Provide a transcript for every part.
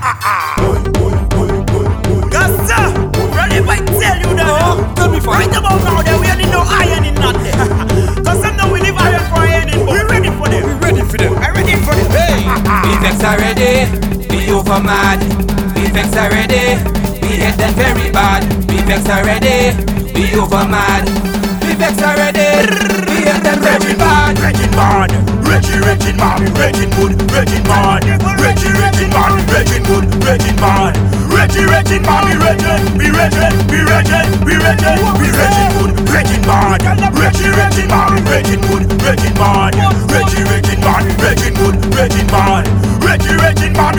Gassa, ready if I tell you that. Tell me for Right about now, there we ain't no iron in nothing. Cause some know we live iron for ironing, but we ready for them. We ready for them. I ready for them. Hey, We vex already, we over mad. We vex already, we hate them very bad. We vex already, we over mad. We vex already, we hate them very bad. Regin bad, Regin bad, Regin good, Regin bad, Regin bad, Regin good, Regin bad, Regin bad, we Regin good, Regin bad, Regin bad, Regin good, Regin bad, Regin bad, Regin good, Regin bad, Regin bad,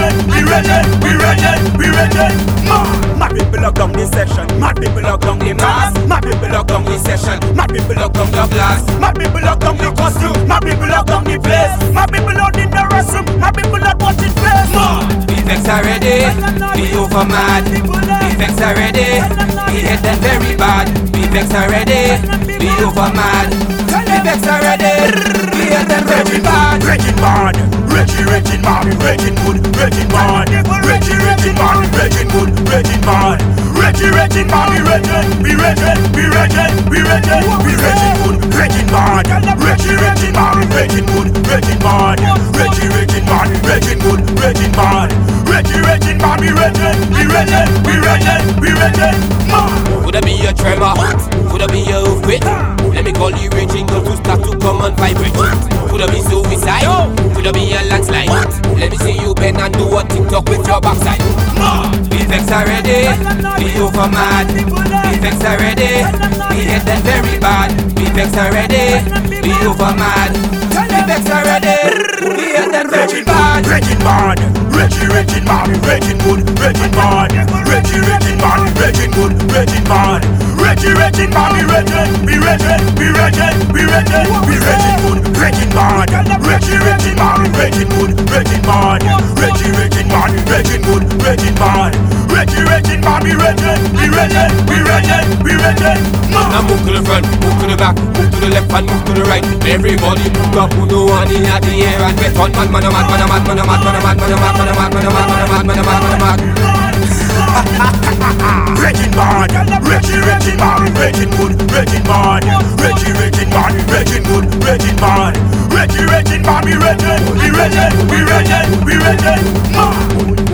we Regin. Mad people lock down this section, mad people lock down the mass, mad people lock down this session, mad people lock down the blast, My people lock down the costume, my people lock down the place. My people out in the restroom, my people not watching face. We vex already, we over mad. We vex already, we hate them very bad. We vex already, we over mad. We vex already, we hate them very bad. Regin bad, Regin bad, Regin good, Regin bad, Regin bad, Regin good, Regin bad, Regin bad, we Regin good, Regin bad, Regin bad, Regin good, Regin bad, Regin bad, Regin good, Regin bad, Regin bad, we Regin. Could I be a tremor? Could I be a earthquake? Let me call you raging girl to start to come and vibrate. Could I be suicide? Could I be a landslide? Let me see you bend and do a TikTok with your backside. We vex already, we over mad. We vex already, we hate them very bad. We vex already, we over mad. We vex already, we hate them very bad. Regin bad, Regin bad, Regin good, Regin bad, Regin bad, Regin good, Regin bad, Regin bad, we Regin good, Regin bad, Regin bad, Regin good, Regin bad, Regin bad, Regin good, Regin bad, Regin bad, we Regin. Now move to the front, move to the back, move to the left and move to the right. Everybody move up, put no one in the air and get on. Man, Regin bad, Regin bad, Regin good, Regin bad, Regin bad, Regin good, Regin bad, Regin bad, we Regin.